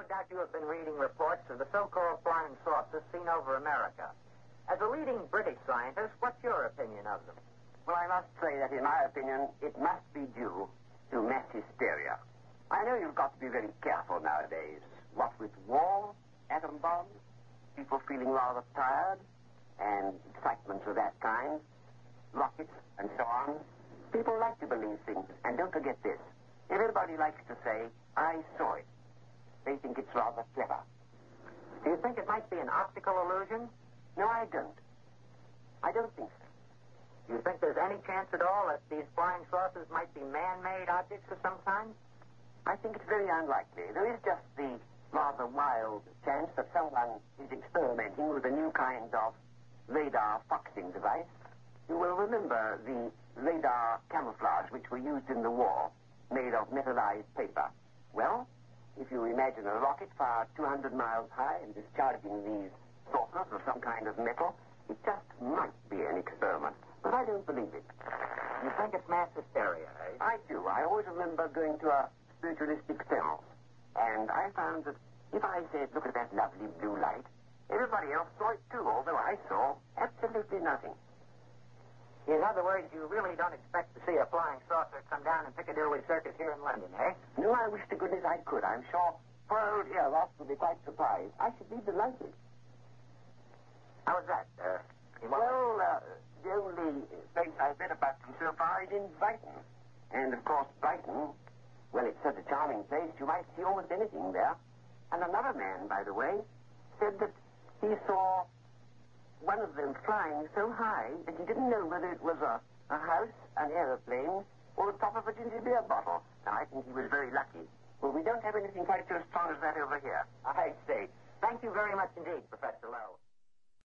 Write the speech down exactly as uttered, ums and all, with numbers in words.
no doubt you have been reading reports of the so-called flying saucers seen over America. As a leading British scientist, what's your opinion of them? Well, I must say that, in my opinion, it must be due to mass hysteria. I know you've got to be very careful nowadays. What with war, atom bombs, people feeling rather tired, and excitements of that kind, rockets, and so on. People like to believe things, and don't forget this. Everybody likes to say, I saw it. They think it's rather clever. Do you think it might be an optical illusion? No, I don't. I don't think so. Do you think there's any chance at all that these flying saucers might be man-made objects of some kind? I think it's very unlikely. There is just the rather wild chance that someone is experimenting with a new kind of radar foxing device. You will remember the radar camouflage which were used in the war, made of metallized paper. Well, if you imagine a rocket fired two hundred miles high and discharging these saucers of some kind of metal, it just might be an experiment. But I don't believe it. You think it's mass hysteria, eh? I do. I always remember going to a spiritualistic seance, and I found that if I said, look at that lovely blue light, everybody else saw it too, although I saw absolutely nothing. In other words, you really don't expect to see a flying saucer come down in Piccadilly Circus here in London, eh? No, I wish to goodness I could. I'm sure poor old Eros would be quite surprised. I should be delighted. How was that? Uh, well, uh, the only place I've read about them so far is in Brighton. And, of course, Brighton, well, it's such a charming place, you might see almost anything there. And another man, by the way, said that he saw one of them flying so high that he didn't know whether it was a, a house, an aeroplane, or the top of a ginger beer bottle. Now, I think he was very lucky. Well, we don't have anything quite so strong as that over here. I see. Thank you very much indeed, Professor Lowe.